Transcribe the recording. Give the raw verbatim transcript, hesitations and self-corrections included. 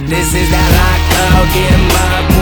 This is that rock, oh, get 'em up.